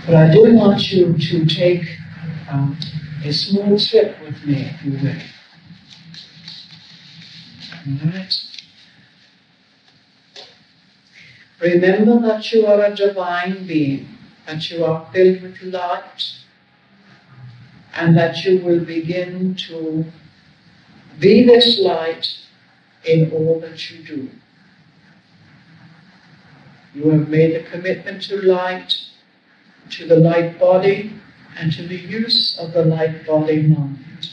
But I do want you to take a small trip with me, if you will. All right. Remember that you are a divine being, that you are filled with light, and that you will begin to be this light in all that you do. You have made a commitment to light, to the light body, and to the use of the light body mind.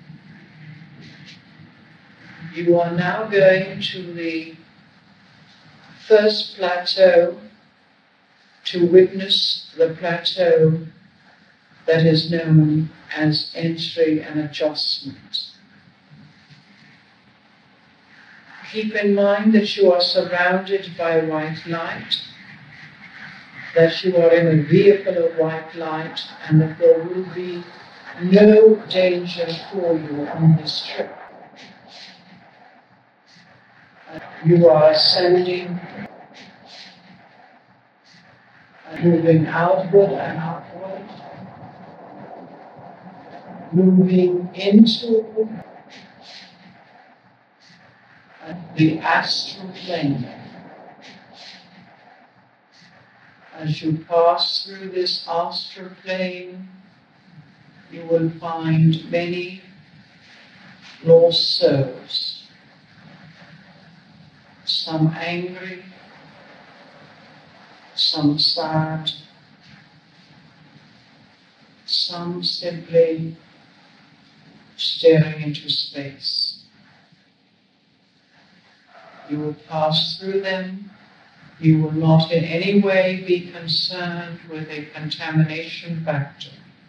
You are now going to the first plateau to witness the plateau that is known as entry and adjustment. Keep in mind that you are surrounded by white light, that you are in a vehicle of white light, and that there will be no danger for you on this trip. You are ascending, moving outward and upward, moving into the astral plane. As you pass through this astral plane, you will find many lost souls, some angry, some sad, some simply staring into space. You will pass through them. You will not in any way be concerned with a contamination factor.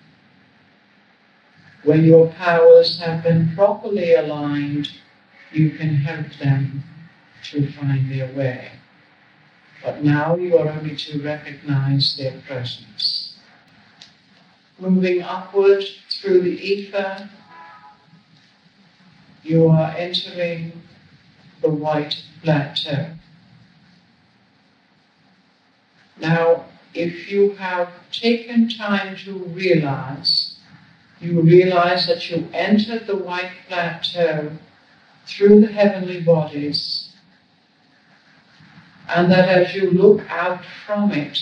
When your powers have been properly aligned, you can help them to find their way. But now you are only to recognize their presence. Moving upward through the ether, you are entering the white plateau. Now, if you have taken time to realize, you realize that you entered the white plateau through the heavenly bodies, and that as you look out from it,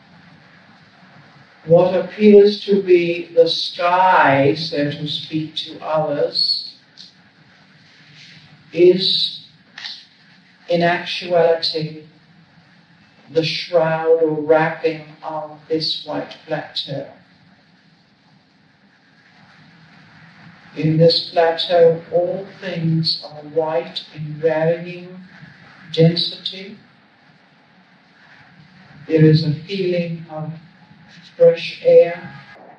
what appears to be the sky, so to speak, to others, is in actuality the shroud or wrapping of this white plateau. In this plateau, all things are white in varying density. There is a feeling of fresh air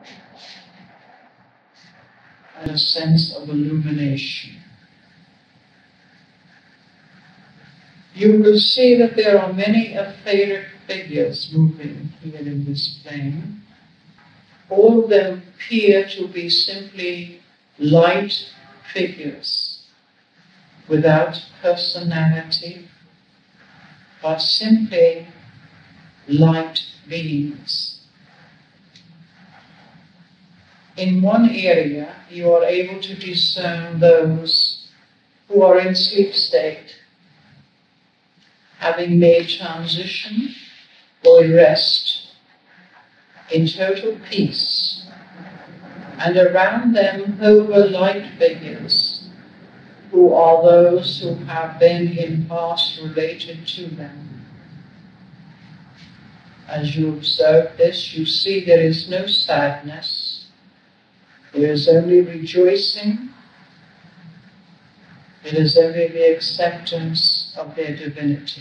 and a sense of illumination. You will see that there are many etheric figures moving here in this plane. All of them appear to be simply light figures without personality, but simply light beings. In one area, you are able to discern those who are in sleep state, having made transition or rest in total peace, and around them hover light figures who are those who have been in past related to them. As you observe this, you see there is no sadness, there is only rejoicing, it is only the acceptance of their divinity.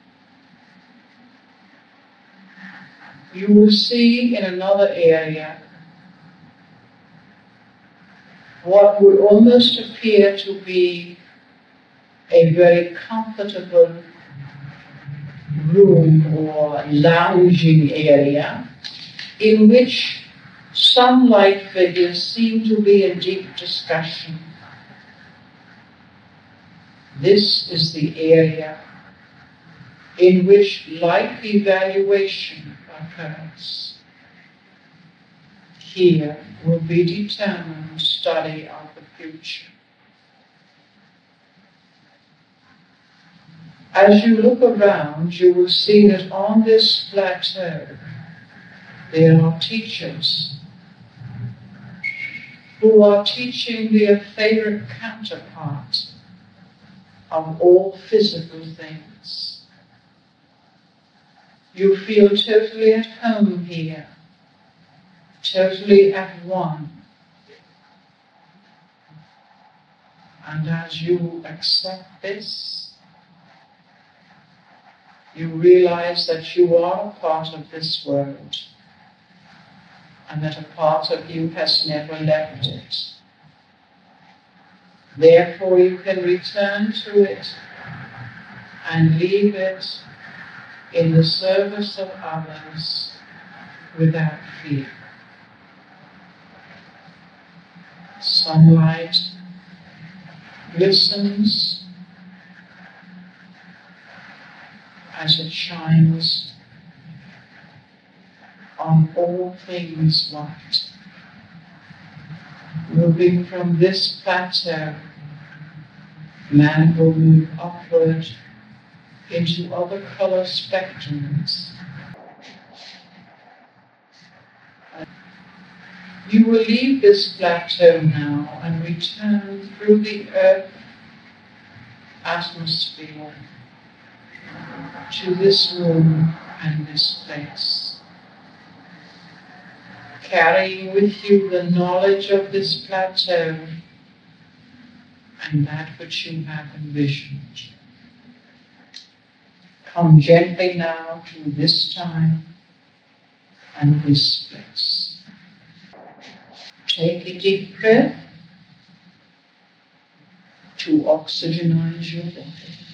You will see in another area what would almost appear to be a very comfortable room or lounging area in which some light figures seem to be in deep discussion. This is the area in which light evaluation occurs. here will be determined study of the future. As you look around, you will see that on this plateau there are teachers who are teaching their favorite counterpart of all physical things. You feel totally at home here, totally at one. And as you accept this, you realize that you are a part of this world, and that a part of you has never left it. Therefore, you can return to it and leave it in the service of others without fear. Sunlight glistens as it shines on all things white. Moving from this plateau, man will move upward into other color spectrums. You will leave this plateau now and return through the earth atmosphere to this room and this place, carrying with you the knowledge of this plateau and that which you have envisioned. Come gently now to this time and this place. Take a deep breath to oxygenize your body.